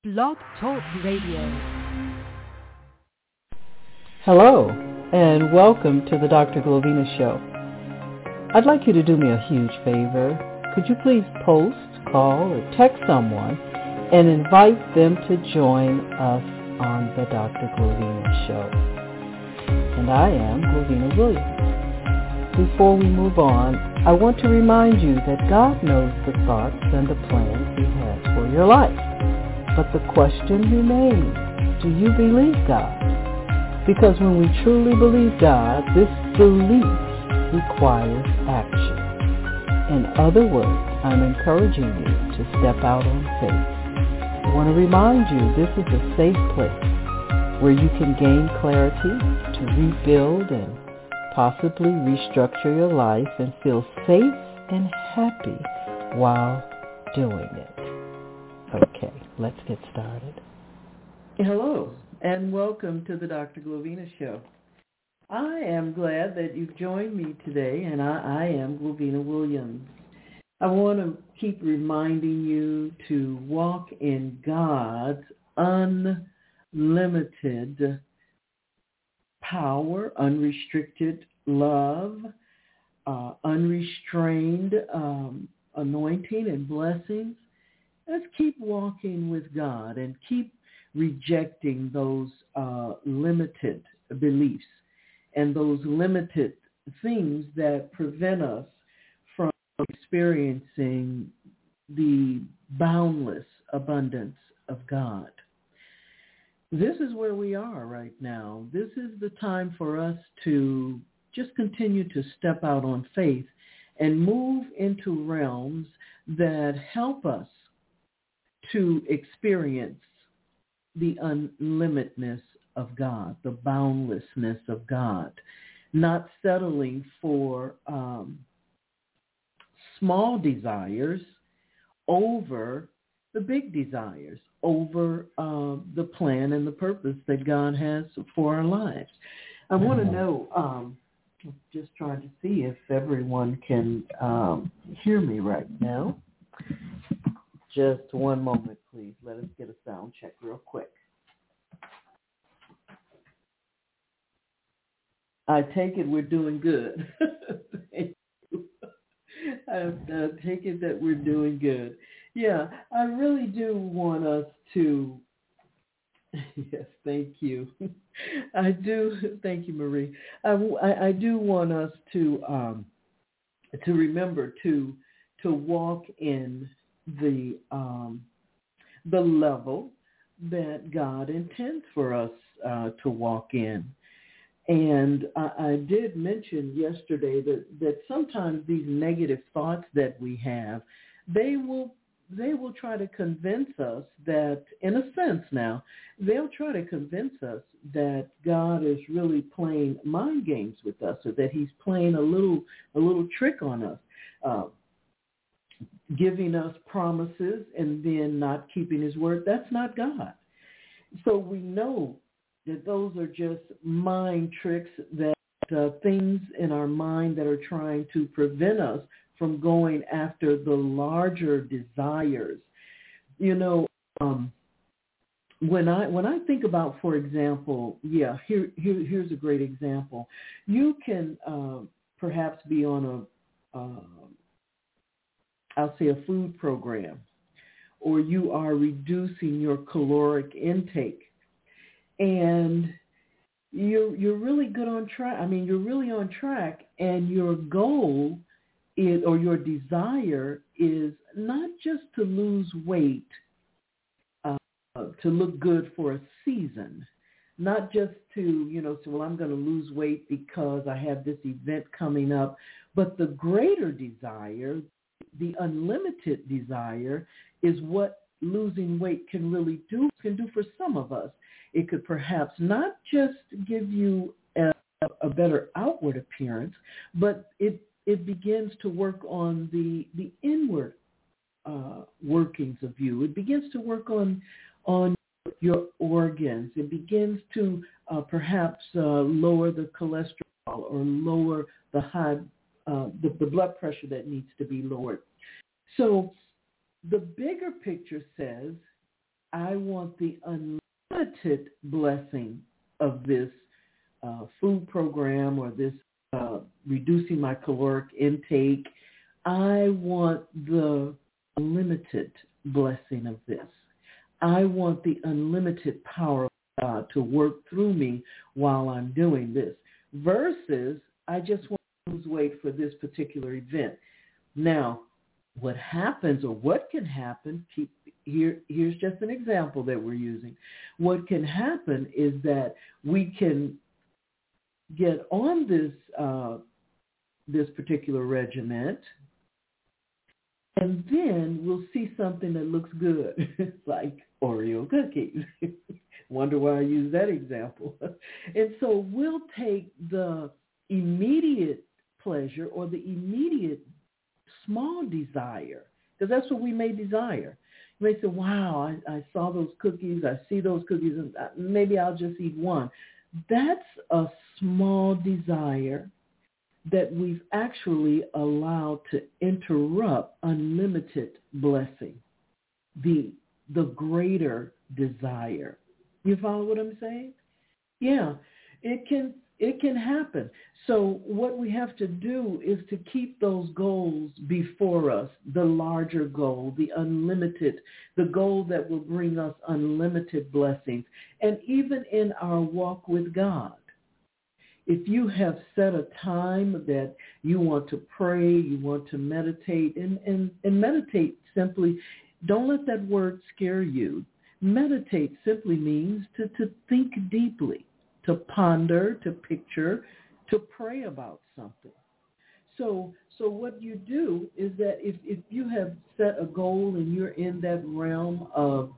Blog Talk Radio. Hello, and welcome to the Dr. Glovina Show. I'd like you to do me a huge favor. Could you please post, call, or text someone and invite them to join us on the Dr. Glovina Show? And I am Glovina Williams. Before we move on, I want to remind you that God knows the thoughts and the plans He has for your life. But the question remains, do you believe God? Because when we truly believe God, this belief requires action. In other words, I'm encouraging you to step out on faith. I want to remind you this is a safe place where you can gain clarity to rebuild and possibly restructure your life and feel safe and happy while doing it. Okay, let's get started. Hello, and welcome to the Dr. Glovina Show. I am glad that you've joined me today, and I am Glovina Williams. I want to keep reminding you to walk in God's unlimited power, unrestricted love, unrestrained anointing and blessings. Let's keep walking with God and keep rejecting those limited beliefs and those limited things that prevent us from experiencing the boundless abundance of God. This is where we are right now. This is the time for us to just continue to step out on faith and move into realms that help us to experience the unlimitedness of God, the boundlessness of God, not settling for small desires over the big desires, over the plan and the purpose that God has for our lives. I want to know, just trying to see if everyone can hear me right now. Just one moment, please. Let us get a sound check real quick. I take it we're doing good. Thank you. I take it that we're doing good. Yeah, I really do want us to, yes, thank you. I do, thank you, Marie. I do want us to remember to walk in the level that God intends for us to walk in. And I did mention yesterday that sometimes these negative thoughts that we have, they will try to convince us that, in a sense now, they'll try to convince us that God is really playing mind games with us, or that He's playing a little trick on us, giving us promises and then not keeping His word. That's not God. So we know that those are just mind tricks, that things in our mind that are trying to prevent us from going after the larger desires. You know, when I think about, for example, here's a great example. You can perhaps be on a food program, or you are reducing your caloric intake, and you're really good on track. I mean, you're really on track, and your goal is, or your desire is, not just to lose weight, to look good for a season, not just to, say, well, I'm going to lose weight because I have this event coming up, but the greater desire, the unlimited desire, is what losing weight can really do for some of us. It could perhaps not just give you a better outward appearance, but it begins to work on the inward workings of you. It begins to work on your organs. It begins to perhaps lower the cholesterol, or lower the the blood pressure that needs to be lowered. So the bigger picture says I want the unlimited blessing of this food program or this reducing my caloric intake. I want the unlimited blessing of this. I want the unlimited power of God to work through me while I'm doing this versus I just want to lose weight for this particular event. Now, what happens or what can happen, here's just an example that we're using. What can happen is that we can get on this particular regiment, and then we'll see something that looks good, like Oreo cookies. Wonder why I use that example. And so we'll take the immediate pleasure or the immediate small desire, because that's what we may desire. You may say, wow, I saw those cookies, I see those cookies, and maybe I'll just eat one. That's a small desire that we've actually allowed to interrupt unlimited blessing, the greater desire. You follow what I'm saying? Yeah, it can happen. So what we have to do is to keep those goals before us, the larger goal, the unlimited, the goal that will bring us unlimited blessings. And even in our walk with God, if you have set a time that you want to pray, you want to meditate, and meditate simply, don't let that word scare you. Meditate simply means to think deeply, to ponder, to picture, to pray about something. So what you do is that if you have set a goal and you're in that realm of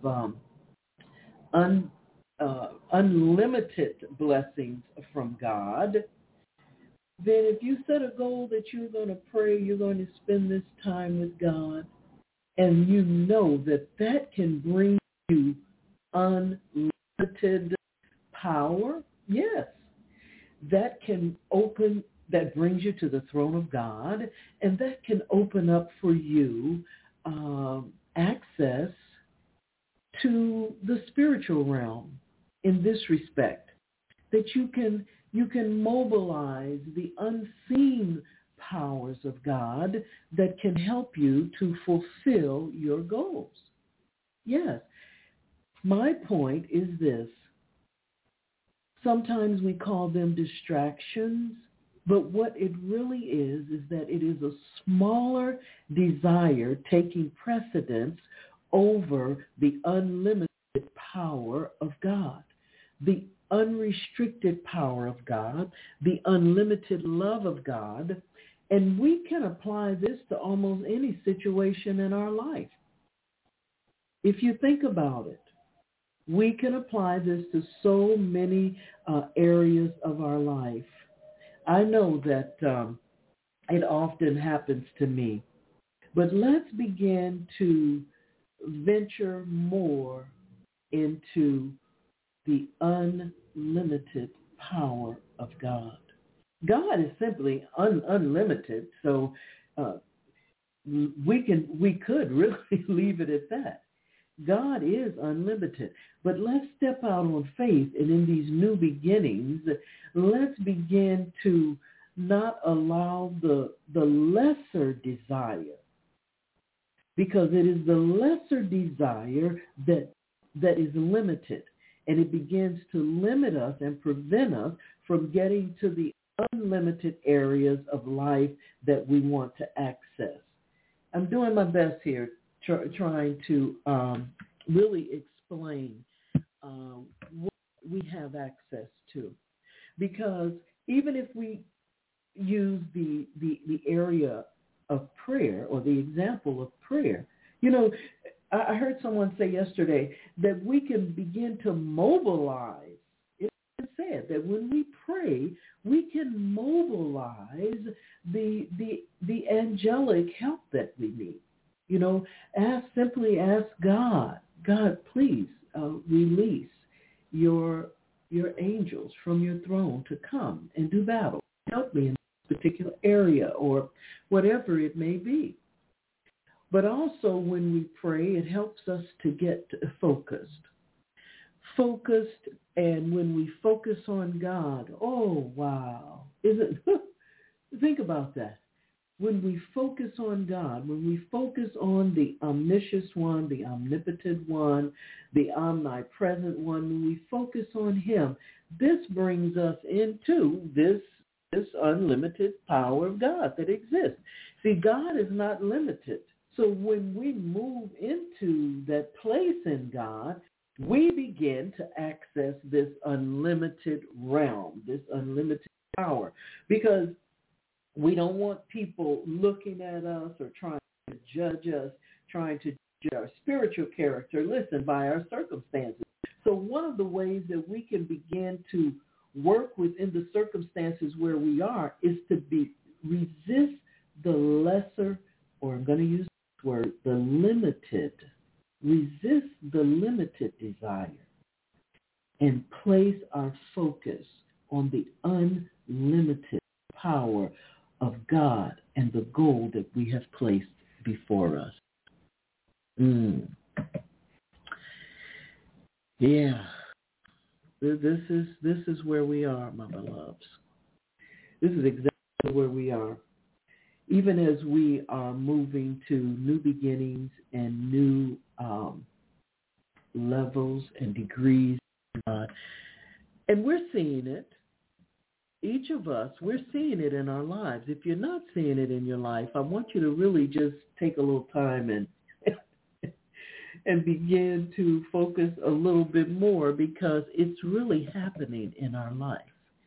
unlimited blessings from God, then if you set a goal that you're going to pray, you're going to spend this time with God, and you know that can bring you unlimited power, yes, that brings you to the throne of God, and that can open up for you access to the spiritual realm in this respect, that you can mobilize the unseen powers of God that can help you to fulfill your goals. Yes. My point is this. Sometimes we call them distractions, but what it really is that it is a smaller desire taking precedence over the unlimited power of God, the unrestricted power of God, the unlimited love of God. And we can apply this to almost any situation in our life. If you think about it, we can apply this to so many areas of our life. I know that it often happens to me, but let's begin to venture more into the unlimited power of God. God is simply unlimited, so we could really leave it at that. God is unlimited. But let's step out on faith, and in these new beginnings, let's begin to not allow the lesser desire, because it is the lesser desire that is limited, and it begins to limit us and prevent us from getting to the unlimited areas of life that we want to access. I'm doing my best here, trying to really explain what we have access to. Because even if we use the area of prayer or the example of prayer, I heard someone say yesterday that we can begin to mobilize. It said that when we pray, we can mobilize the angelic help that we need. Simply ask God, please release your angels from your throne to come and do battle. Help me in this particular area or whatever it may be. But also when we pray, it helps us to get focused. Focused, and when we focus on God, oh, wow. Think about that. When we focus on God, when we focus on the omniscient one, the omnipotent one, the omnipresent one, when we focus on him, this brings us into this unlimited power of God that exists. See, God is not limited. So when we move into that place in God, we begin to access this unlimited realm, this unlimited power, because we don't want people looking at us or trying to judge us, trying to judge our spiritual character, listen, by our circumstances. So one of the ways that we can begin to work within the circumstances where we are is to resist the lesser, or I'm going to use this word, the limited. Resist the limited desire and place our focus on the unlimited power of God and the goal that we have placed before us. Yeah. This is where we are, my beloveds. This is exactly where we are. Even as we are moving to new beginnings and new levels and degrees, and we're seeing it. Each of us, we're seeing it in our lives. If you're not seeing it in your life, I want you to really just take a little time and and begin to focus a little bit more, because it's really happening in our life.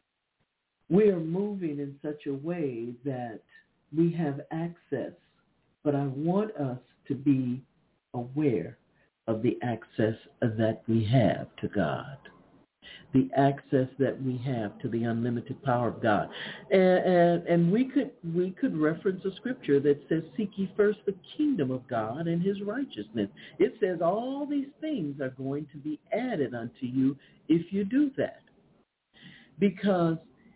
We are moving in such a way that we have access, but I want us to be aware of the access that we have to God, the access that we have to the unlimited power of God. And we could reference a scripture that says, seek ye first the kingdom of God and his righteousness. It says all these things are going to be added unto you if you do that. Because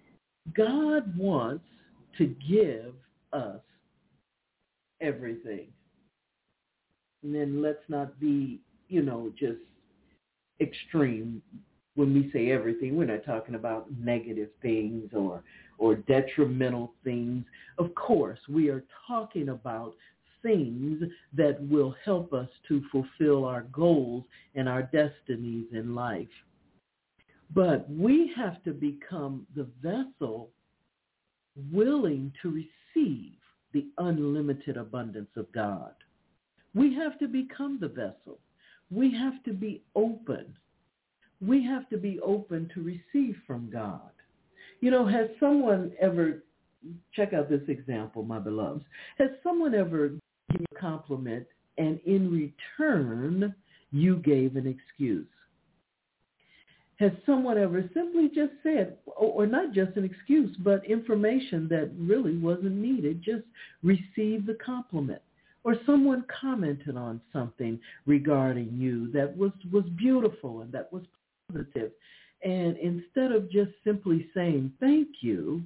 God wants to give us everything. And then let's not be, just extreme. When we say everything, we're not talking about negative things or detrimental things. Of course, we are talking about things that will help us to fulfill our goals and our destinies in life. But we have to become the vessel willing to receive the unlimited abundance of God. We have to become the vessel. We have to be open. We have to be open to receive from God. Has someone ever, check out this example, my beloveds, has someone ever given you a compliment and in return you gave an excuse? Has someone ever simply just said, or not just an excuse, but information that really wasn't needed, just received the compliment? Or someone commented on something regarding you that was beautiful and that was positive. And instead of just simply saying thank you,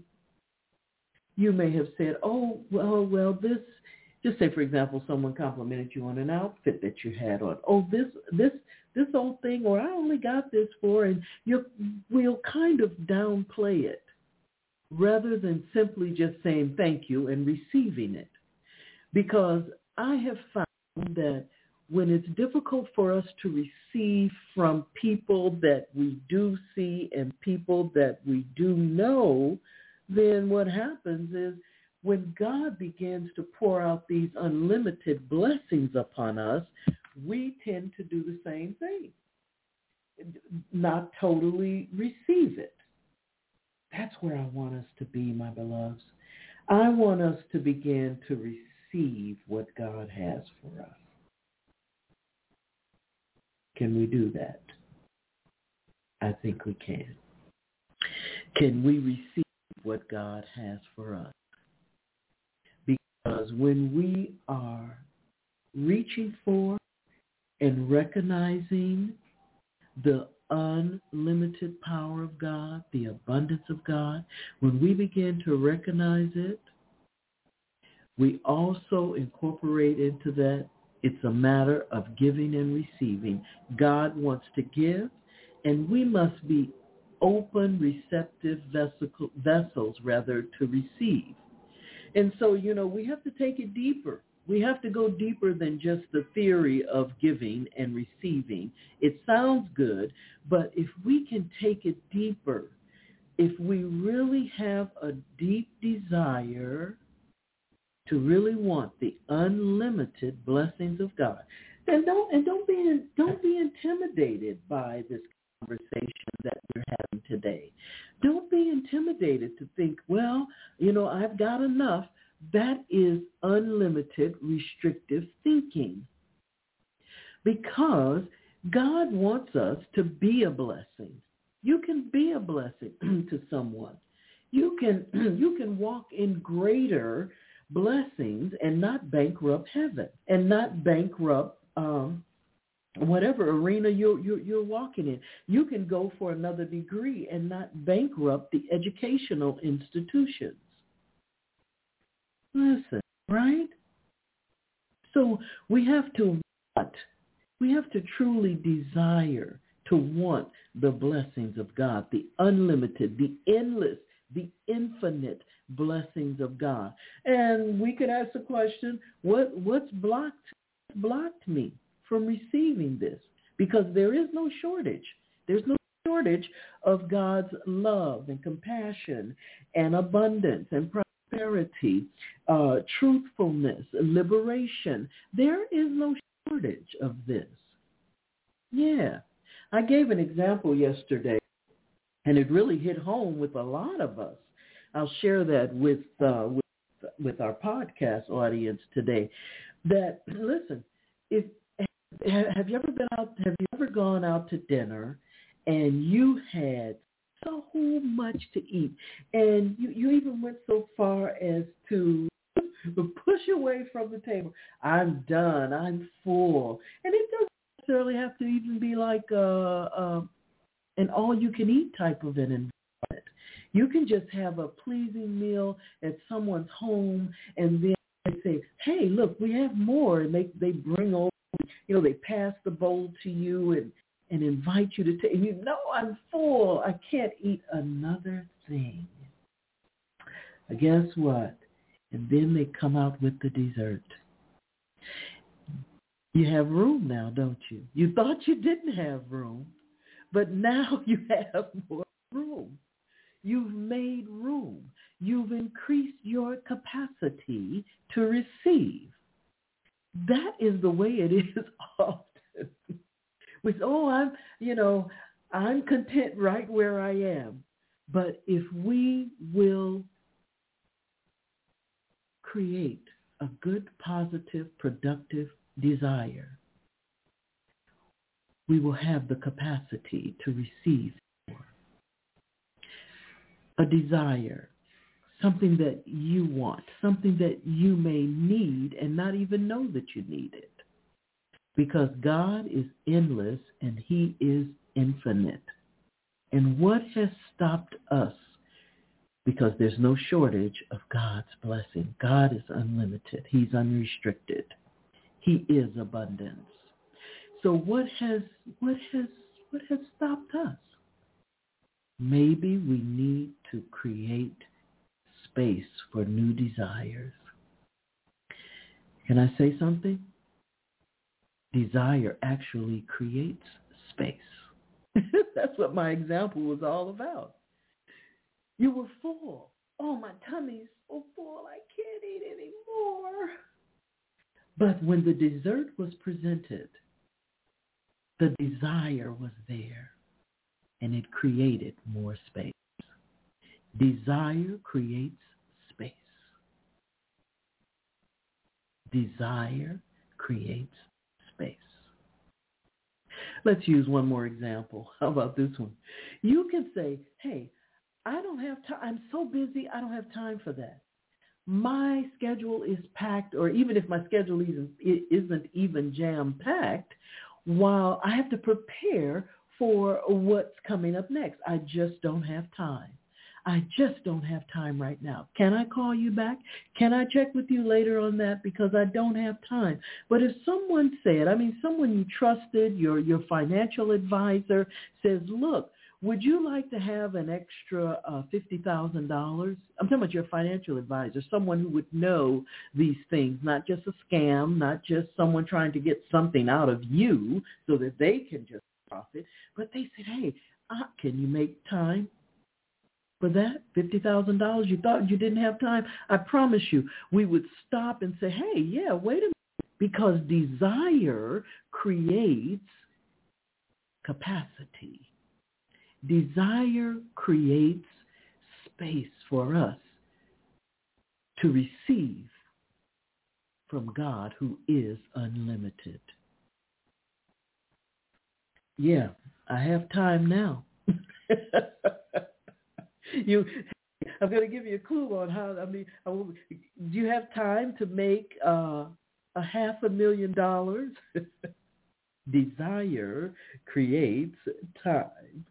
you may have said, oh, well, this, just say, for example, someone complimented you on an outfit that you had on. Oh, this old thing, or I only got this for, and we'll kind of downplay it rather than simply just saying thank you and receiving it. Because I have found that when it's difficult for us to receive from people that we do see and people that we do know, then what happens is when God begins to pour out these unlimited blessings upon us, we tend to do the same thing, not totally receive it. That's where I want us to be, my beloveds. I want us to begin to receive what God has for us. Can we do that? I think we can. Can we receive what God has for us? Because when we are reaching for and recognizing the unlimited power of God, the abundance of God, when we begin to recognize it, We also incorporate into that it's a matter of giving and receiving. God wants to give, and we must be open, receptive vessels to receive. And so, we have to take it deeper. We have to go deeper than just the theory of giving and receiving. It sounds good, but if we can take it deeper, if we really have a deep desire to really want the unlimited blessings of God, then don't be intimidated by this conversation that we're having today. Don't be intimidated to think, well, I've got enough. That is unlimited, restrictive thinking. Because God wants us to be a blessing. You can be a blessing to someone. You can walk in greater blessings and not bankrupt heaven and not bankrupt whatever arena you're walking in. You can go for another degree and not bankrupt the educational institutions. Listen, right? So we have to truly desire to want the blessings of God, the unlimited, the endless, the infinite blessings of God. And we could ask the question, what's blocked me from receiving this? Because there is no shortage. There's no shortage of God's love and compassion and abundance and prosperity, truthfulness, liberation. There is no shortage of this. Yeah. I gave an example yesterday, and it really hit home with a lot of us. I'll share that with our podcast audience today. That, listen, have you ever gone out to dinner and you had so much to eat, and you even went so far as to push away from the table? I'm done. I'm full. And it doesn't necessarily have to even be like an all-you-can-eat type of an environment. You can just have a pleasing meal at someone's home, and then they say, hey, look, we have more. And they bring over, they pass the bowl to you and invite you to take. And I'm full. I can't eat another thing. Guess what? And then they come out with the dessert. You have room now, don't you? You thought you didn't have room, but now you have more room. You've made room. You've increased your capacity to receive. That is the way it is often. We say, I'm content right where I am. But if we will create a good, positive, productive desire, we will have the capacity to receive more. A desire, something that you want, something that you may need and not even know that you need it. Because God is endless and he is infinite. And what has stopped us? Because there's no shortage of God's blessing. God is unlimited. He's unrestricted. He is abundance. So what has stopped us? Maybe we need to create space for new desires. Can I say something? Desire actually creates space. That's what my example was all about. You were full. Oh, my tummy's so full, I can't eat anymore. But when the dessert was presented, the desire was there, and it created more space. Desire creates space. Desire creates space. Let's use one more example. How about this one? You can say, hey, I don't have time. I'm so busy, I don't have time for that. My schedule is packed, or even if my schedule isn't even jam-packed, while I have to prepare for what's coming up next. I just don't have time. I just don't have time right now. Can I call you back? Can I check with you later on that because I don't have time? But if someone said, someone you trusted, your financial advisor says, look, would you like to have an extra $50,000? I'm talking about your financial advisor, someone who would know these things, not just a scam, not just someone trying to get something out of you so that they can just profit. But they said, hey, can you make time for that? $50,000? You thought you didn't have time? I promise you, we would stop and say, hey, yeah, wait a minute. Because desire creates capacity. Desire creates space for us to receive from God who is unlimited. Yeah, I have time now. I'm going to give you a clue on how, do you have time to make $500,000? Desire creates time.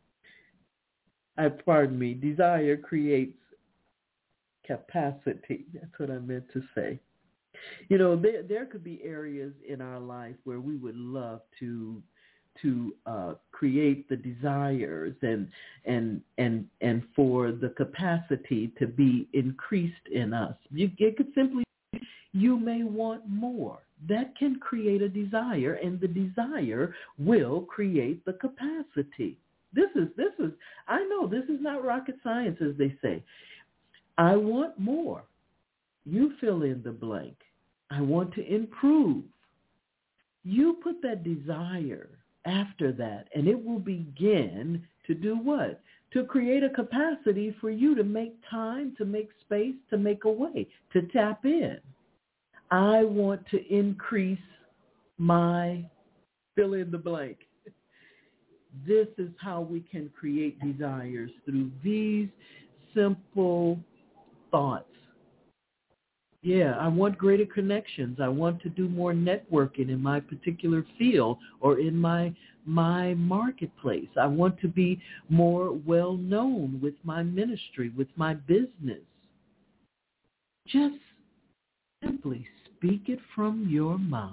Desire creates capacity. That's what I meant to say. There could be areas in our life where we would love to create the desires and for the capacity to be increased in us. It could simply, you may want more. That can create a desire, and the desire will create the capacity. This is, I know this is not rocket science, as they say. I want more. You fill in the blank. I want to improve. You put that desire after that, and it will begin to do what? To create a capacity for you to make time, to make space, to make a way, to tap in. I want to increase my fill in the blank. This is how we can create desires, through these simple thoughts. Yeah, I want greater connections. I want to do more networking in my particular field or in my marketplace. I want to be more well-known with my ministry, with my business. Just simply speak it from your mouth.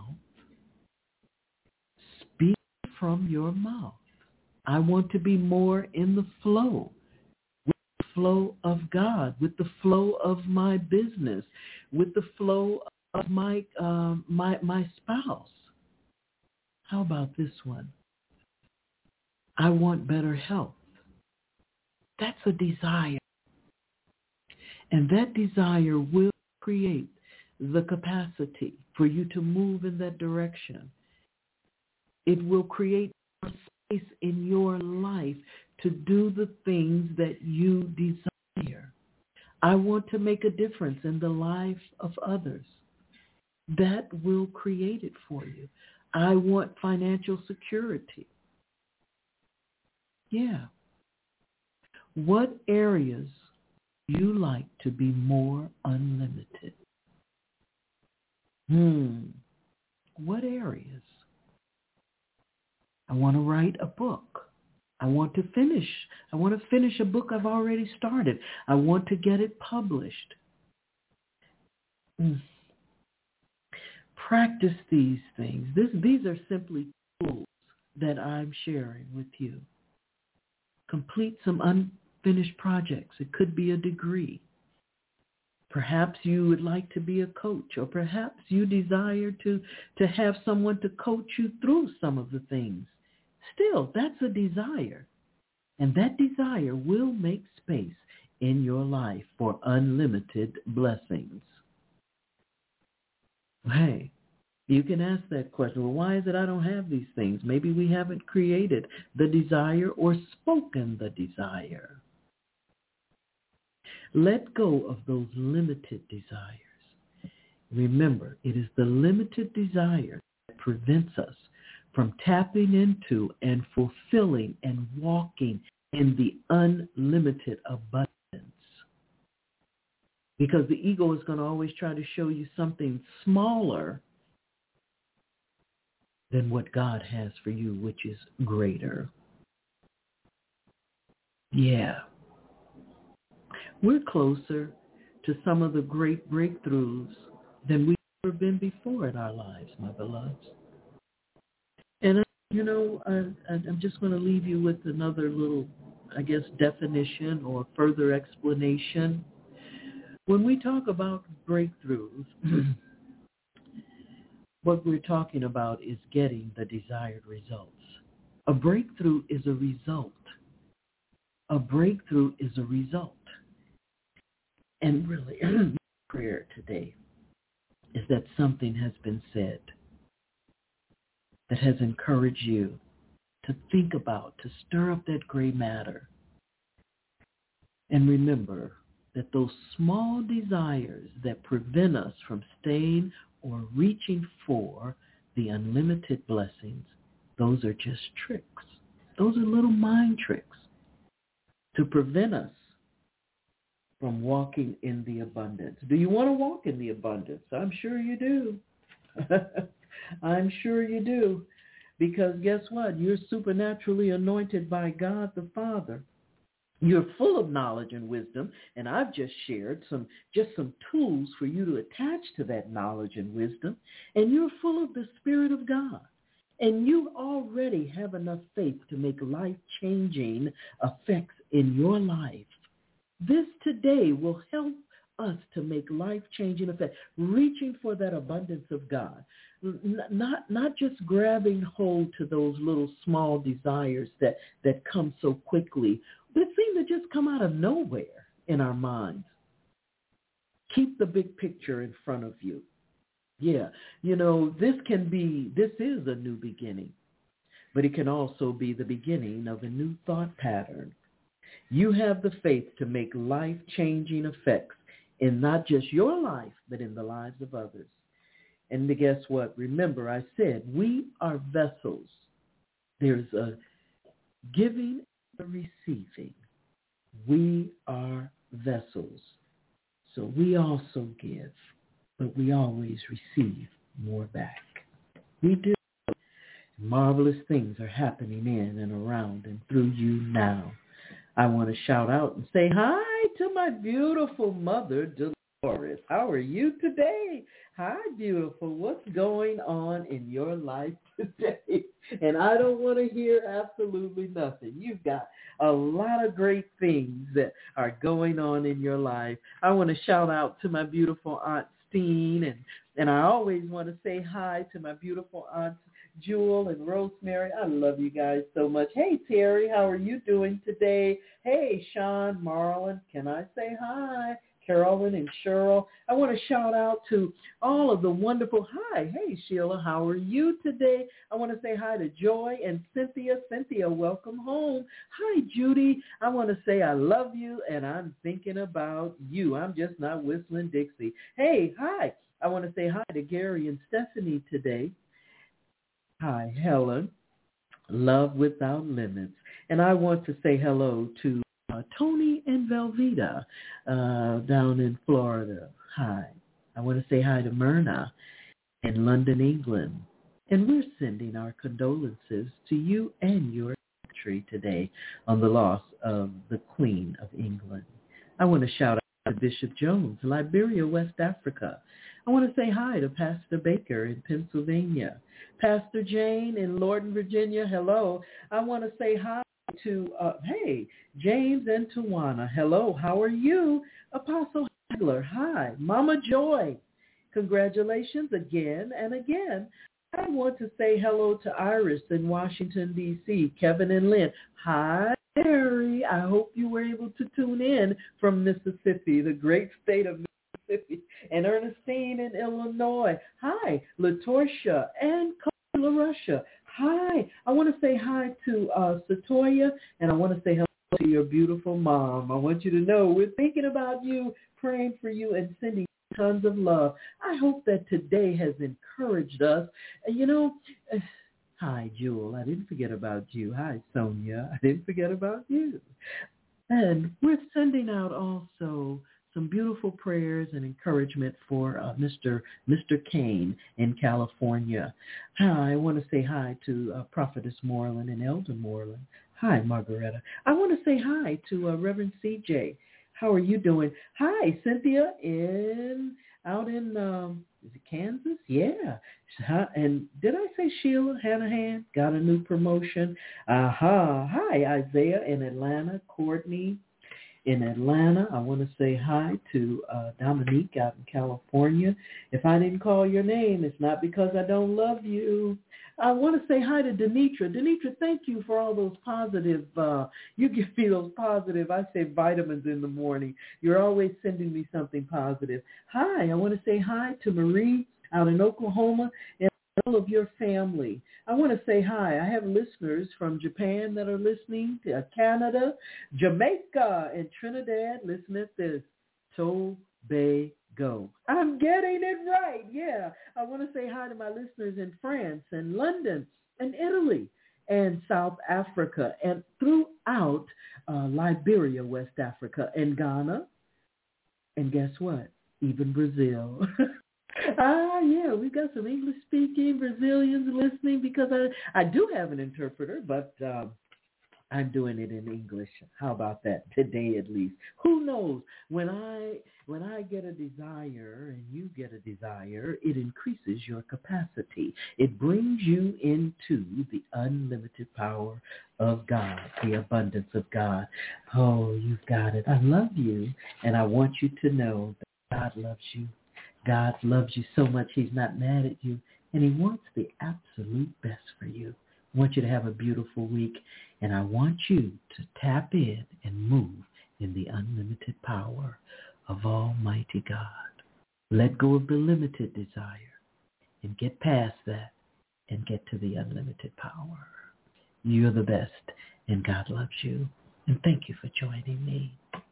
Speak it from your mouth. I want to be more in the flow, with the flow of God, with the flow of my business, with the flow of my spouse. How about this one? I want better health. That's a desire. And that desire will create the capacity for you to move in that direction. It will create space in your life to do the things that you desire. I want to make a difference in the life of others. That will create it for you. I want financial security. Yeah. What areas do you like to be more unlimited? What areas? I want to write a book. I want to finish a book I've already started. I want to get it published. Practice these things. These are simply tools that I'm sharing with you. Complete some unfinished projects. It could be a degree. Perhaps you would like to be a coach, or perhaps you desire to have someone to coach you through some of the things. Still, that's a desire. And that desire will make space in your life for unlimited blessings. Hey, you can ask that question. Well, why is it I don't have these things? Maybe we haven't created the desire or spoken the desire. Let go of those limited desires. Remember, it is the limited desire that prevents us from tapping into and fulfilling and walking in the unlimited abundance. Because the ego is going to always try to show you something smaller than what God has for you, which is greater. Yeah. we're closer to some of the great breakthroughs than we've ever been before in our lives, my beloveds. And, I'm just going to leave you with another little, definition or further explanation. When we talk about breakthroughs, what we're talking about is getting the desired results. A breakthrough is a result. A breakthrough is a result. And really, prayer today is that something has been said that has encouraged you to think about, to stir up that gray matter. And remember that those small desires that prevent us from staying or reaching for the unlimited blessings, those are just tricks. Those are little mind tricks to prevent us from walking in the abundance. Do you want to walk in the abundance? I'm sure you do. I'm sure you do. Because guess what? You're supernaturally anointed by God the Father. You're full of knowledge and wisdom, and I've just shared some tools for you to attach to that knowledge and wisdom, and you're full of the Spirit of God. And you already have enough faith to make life-changing effects in your life. This today will help us to make life-changing effects, reaching for that abundance of God, not just grabbing hold to those little small desires that come so quickly, but seem to just come out of nowhere in our minds. Keep the big picture in front of you. Yeah, this is a new beginning, but it can also be the beginning of a new thought pattern. You have the faith to make life-changing effects in not just your life, but in the lives of others. And guess what? Remember, I said we are vessels. There's a giving and a receiving. We are vessels. So we also give, but we always receive more back. We do. Marvelous things are happening in and around and through you now. I want to shout out and say hi to my beautiful mother, Dolores. How are you today? Hi, beautiful. What's going on in your life today? And I don't want to hear absolutely nothing. You've got a lot of great things that are going on in your life. I want to shout out to my beautiful Aunt Steen, and I always want to say hi to my beautiful Aunt Jewel and Rosemary. I love you guys so much. Hey, Terry, how are you doing today? Hey, Sean, Marlon, can I say hi? Carolyn and Cheryl. I want to shout out to all of the wonderful, hi, hey, Sheila, how are you today? I want to say hi to Joy and Cynthia. Cynthia, welcome home. Hi, Judy. I want to say I love you, and I'm thinking about you. I'm just not whistling Dixie. Hey, hi. I want to say hi to Gary and Stephanie today. Hi, Helen. Love without limits. And I want to say hello to Tony and Velveeta down in Florida. Hi. I want to say hi to Myrna in London, England. And we're sending our condolences to you and your country today on the loss of the Queen of England. I want to shout out to Bishop Jones, Liberia, West Africa. I want to say hi to Pastor Baker in Pennsylvania. Pastor Jane in Lorton, Virginia, hello. I want to say hi to, James and Tawana. Hello, how are you? Apostle Hagler, hi. Mama Joy, congratulations again and again. I want to say hello to Iris in Washington, D.C., Kevin and Lynn. Hi, Mary. I hope you were able to tune in from Mississippi, the great state of Mississippi, and Ernestine in Illinois. Hi, LaTorsha and Carla Russia. Hi. I want to say hi to Satoya, and I want to say hello to your beautiful mom. I want you to know we're thinking about you, praying for you, and sending tons of love. I hope that today has encouraged us. Hi, Jewel. I didn't forget about you. Hi, Sonia. I didn't forget about you. And we're sending out also some beautiful prayers and encouragement for Mr. Kane in California. Hi, I want to say hi to Prophetess Moreland and Elder Moreland. Hi, Margaretta. I want to say hi to Reverend CJ. How are you doing? Hi, Cynthia out in is it Kansas? Yeah. And did I say Sheila Hanahan got a new promotion? Hi, Isaiah in Atlanta. Courtney in Atlanta. I want to say hi to Dominique out in California. If I didn't call your name, it's not because I don't love you. I want to say hi to Denitra. Denitra, thank you for all those positive, you give me those positive, I say vitamins in the morning. You're always sending me something positive. Hi, I want to say hi to Marie out in Oklahoma and all of your family. I want to say hi. I have listeners from Japan that are listening, to Canada, Jamaica, and Trinidad. Listen at this. Tobago. I'm getting it right. Yeah. I want to say hi to my listeners in France and London and Italy and South Africa and throughout Liberia, West Africa, and Ghana. And guess what? Even Brazil. Yeah, we've got some English-speaking Brazilians listening because I do have an interpreter, but I'm doing it in English. How about that? Today at least. Who knows? When I get a desire and you get a desire, it increases your capacity. It brings you into the unlimited power of God, the abundance of God. Oh, you've got it. I love you, and I want you to know that God loves you. God loves you so much, he's not mad at you, and he wants the absolute best for you. I want you to have a beautiful week, and I want you to tap in and move in the unlimited power of Almighty God. Let go of the limited desire and get past that and get to the unlimited power. You're the best, and God loves you. And thank you for joining me.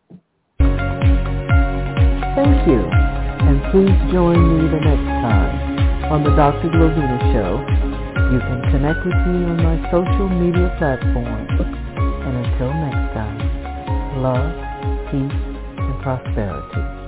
Thank you. And please join me the next time on the Dr. Glovina Show. You can connect with me on my social media platforms. And until next time, love, peace, and prosperity.